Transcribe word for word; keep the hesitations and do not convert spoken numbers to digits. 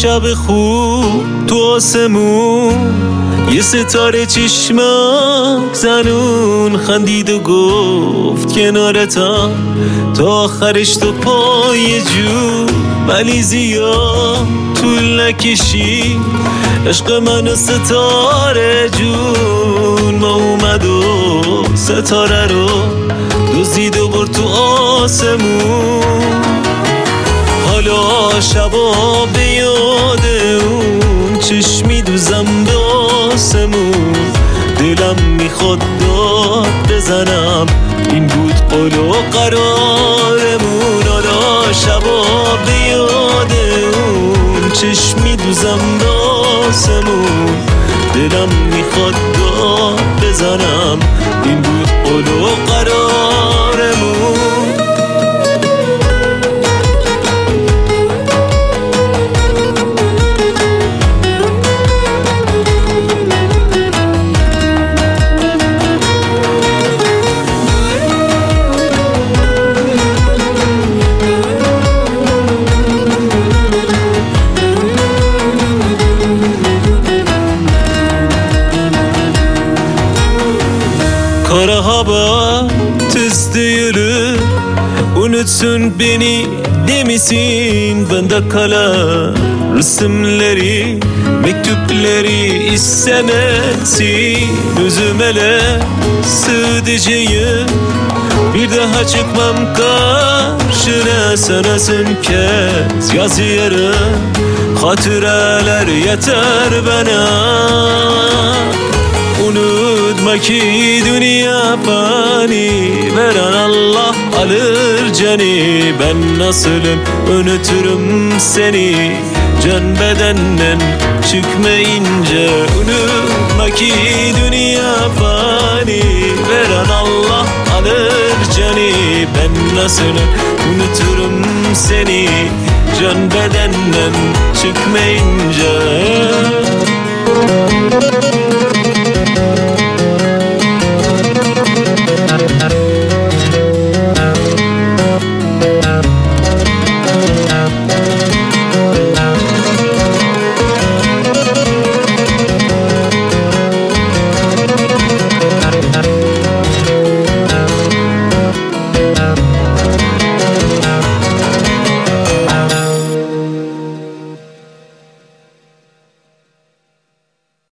شب خوب تو آسمون یه ستاره چشمک زنون خندید و گفت کنارتم تا آخرش تو پای جو، ولی زیاد طول نکشی عشق من و ستاره جون. ما اومد و ستاره رو دزدید و برد تو آسمون. حالا شبا به یاد اون چشمی دوزم به آسمون. دلم میخواد داد بزنم این بود قول و قرارمون. حالا شبا به یاد اون چشمی دوزم به آسمون. دلم میخواد داد بزنم این بود قول و قرارمون. Kara hava tızdı yürü, unutsun beni demesin. Bende kalan resimleri, mektupları istemesin. Üzümele sığdıracağım, bir daha çıkmam karşına. Sana son kez yazıyorum, hatıralar yeter bana. Unutma ki dünya fani, veren Allah alır canı. Ben nasılım unuturum seni, can bedenden çıkmayınca. Unutma ki dünya fani, veren Allah alır canı. Ben nasılım unuturum seni, can bedenden çıkmayınca.